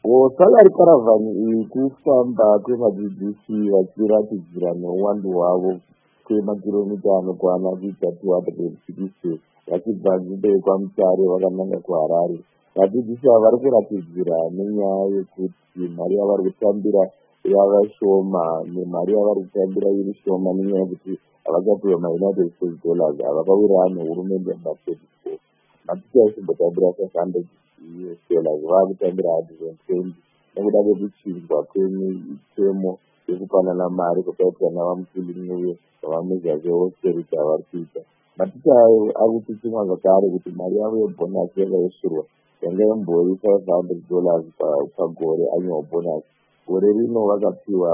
Salary caravani iyi kufamba kwemadzidzisi vachiratidzira neuwandu hwavo kwemakiromita anokwana kuita 260 vachibva nzinde kwaMutare vakananga kuHarare. Vadzidzisi ava vari kuratidzira nenyaya yekuti mari yavari kutambira yava shoma nemari yavari kutambira iri shoma nenyaya yekuti havachapihwa maUnited States dollars avakawirirana nehurumende muma34. Maticha aisimbotambira 500 US dollars vaakutambira 120 nekuda kwekuchinjwa kwemitemo yekupanana mari kwakaitika navaMusulimuye navamezasi veausterity avari kuita. Maticha akuti chimwa zvakare kuti mari yavo yebhonasi yakaisirwa yanga imbori $500 pagore annual bonus. Gore rino vakapiwa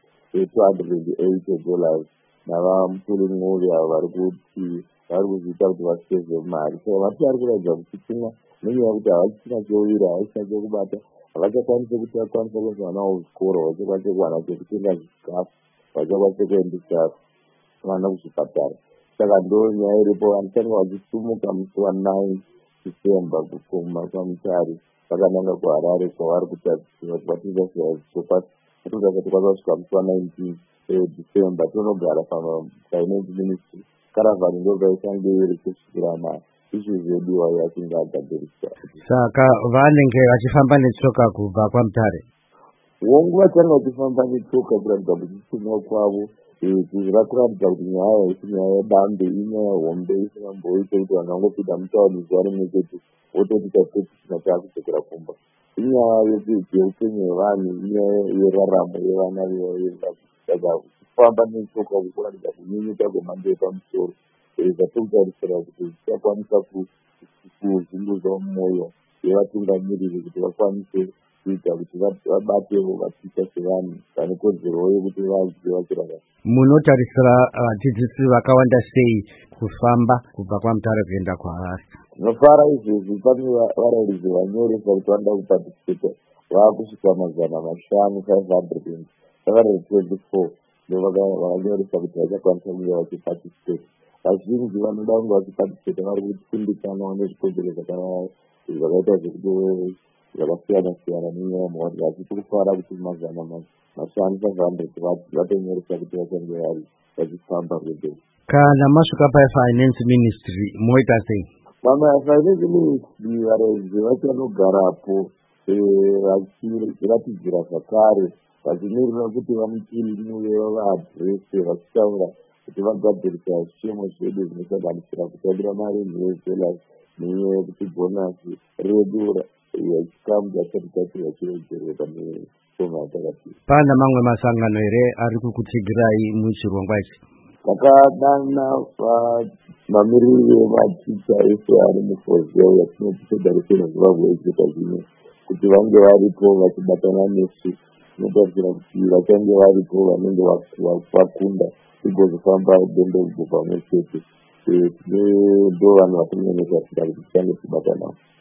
$280 navaMusulimuye avo vari kuti vari kuzviita kuti vaseze mari. Saka maticha ari kuratidza kuti chimwa nenyaya yekuti havachisina cheuvira, havachisina chekubata, havachakwanisi kuti vakwanisa kuendesa vana vavo kuzvikoro, havachakwanisa kuwana chekutenga zvikafu, havachakwanisa kuendesa vana kuzvipatara. Saka ndo nyaya iripo. Vanotanga vachisumuka musi wa9 December kupfuma kwaMutare vakananga kuHarare kwavari kutarisira kuti vachiita sezvachopasi atozakati kwakasvika musi wa19 December tonogara pafinance ministry. Caravani ndopaichange iri kusvikira issues yedu yatinge agadziriswa. Saka vanenge vachifamba netsoka kubva kwaMutare. Nguva tanga vachifamba netsoka kuratidza kuti chitumwa kwavo zviri kuratidza kuti nyaya haisi nyaya yedambe, inyaya hombe isina mboite kuti vanhu vangopinda mutauni zuva rimwe chete vototi taisina taakudzokera kumba. Inyaya yeupenyu hwevanhu, inyaya yeraramo yevana vevaenda. Saka kufamba netsoka kuratidza kunyenyeta kwemhando yepamusoro zvatokutarisira kuti zvichakwanisa kuzungudza mwoyo yevatungamiriri kuti vakwanise kuita kuti vabatewo vaticha sevanhu vane kodzero yekuti vadye vachirarama. Munotarisira vadzidzisi vakawanda sei kufamba kubva kwaMutare kuenda kuHarare? Tinofara izvezvi pane varairidzi vanyoresa kuti vanoda kupatisipeta vaakusvika 524 ndo vakanyoresa kuti vachakwanisa kunge vachipatisipeta. Vazhinji vanoda kunge vachipatisipeta vari kukundikana nezvikodzero zvakaita zvekuti zvakasiyana-siyana nenyaya yemhuri, asi tikufara kuti 500 vatonyoresa kuti vachange vari vachifamba kwemberi. Kana masvika pafinance ministry moita sei? Finance ministry varairidzi vachanogarapo vachiratidzira zvakare vachimirira kuti vaMusulimuye vavaadhirese vachitaura kuti vagadzirisa zvishemo zvedu zvinosanganisira kutambira mari $US nenyaya yekuti bhonasi redu yechikamu yasati tapiwa chiregerwe pane shoma yatakapira. Pana mamwe masangano here ari kukutsigirai muchirongwa ichi? Takadana mamiriri ematicha ese ari mufozia yatinoti Federation of Zimbabwe Education kuti vange varipo vachibatana nesu. Tinotarisira kuti vachange varipo vanenge vakunda igozofamba dendegwo pamwe chete. Ndo vanhu vatinonesa kuti tichange tibatanawo.